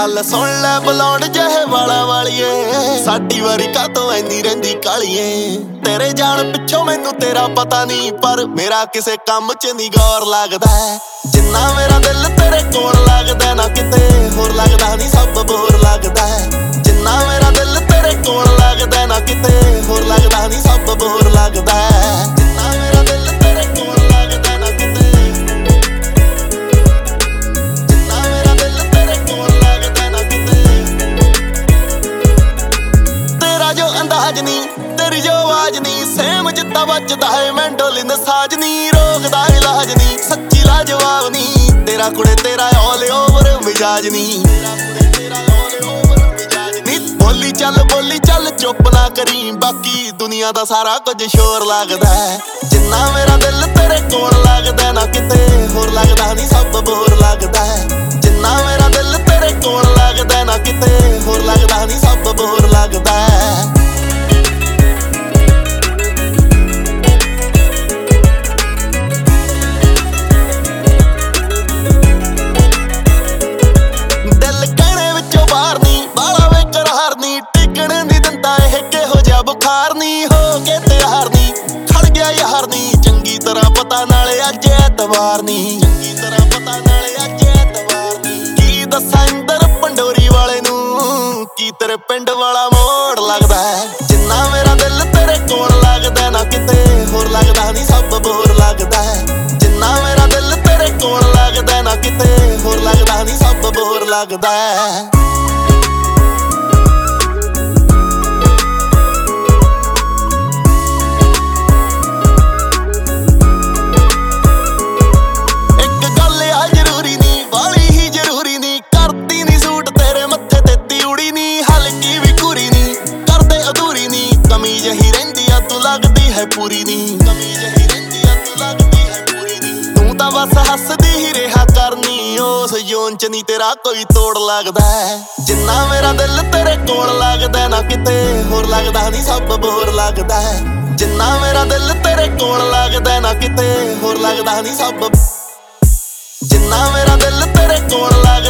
गल सुन लै बुलाउण जहे वाला वालिए साडी वारी कातों ऐनी रहिंदी कालिए तेरे जान पिछों मैनू तेरा पता नहीं पर मेरा किसे काम च नहीं गौर लगदा जिन्ना मेरा दिल तेरे कोल लगदा ना किते होर लगदा नहीं सब बोर लगदा जिन्ना मेरा दिल तेरे कोल लगदा ना किते होर लगदा नहीं सब बोर लगदा जिन्ना मेरा दिल तेरे कोल लगदा ना किते जिन्ना मेरा दिल तेरे कोल लगदा ना किते तेरा जो अंदाज नहीं तेरी जो आवाज नहीं सेम जिद्दां बजदा है मैंडोलिन साज नहीं रोकदा इलाज नहीं सच्ची लाजवाब नहीं तेरा कुड़े तेरा ऑल ओवर मिजाज नहीं बोली चल चुप ना करी बाकी दुनिया दा सारा कुछ शोर लगदा जिन्ना मेरा दिल तेरे कोल लगदा ना किते होर लगदा नहीं सब बोर लगदा जिन्ना मेरा दिल तेरे कोल लगदा ना किते होर लगदा नहीं सब बोर लगदा बुखार नहीं हो के तैयार नहीं खड़ गया यार नहीं चंगी तरह पता नाले अज एतवार नहीं चंगी तरह पता नाले अज एतवार नहीं की दस्सां इंदर पंडोरी वाले नू की तेरे पिंड वाला मोड़ लगदा जिन्ना मेरा दिल तेरे कोल लगदा ना किते होर लगदा नहीं सब बोर लगदा जिन्ना मेरा दिल तेरे कोल लगदा ना किते होर लगदा नहीं सब बोर लगदा पूरी नहीं कमी जही रहिंदी तू लगदी है पूरी नहीं तू तां बस हसदी ही रहा करनी उस जोन च नहीं तेरा कोई तोड़ लगदा जिन्ना मेरा दिल तेरे कोल लगदा ना किते होर लगदा नहीं सब बोर लगदा जिन्ना मेरा दिल तेरे कोल लगदा ना किते होर लगदा नहीं सब जिन्ना मेरा दिल तेरे कोल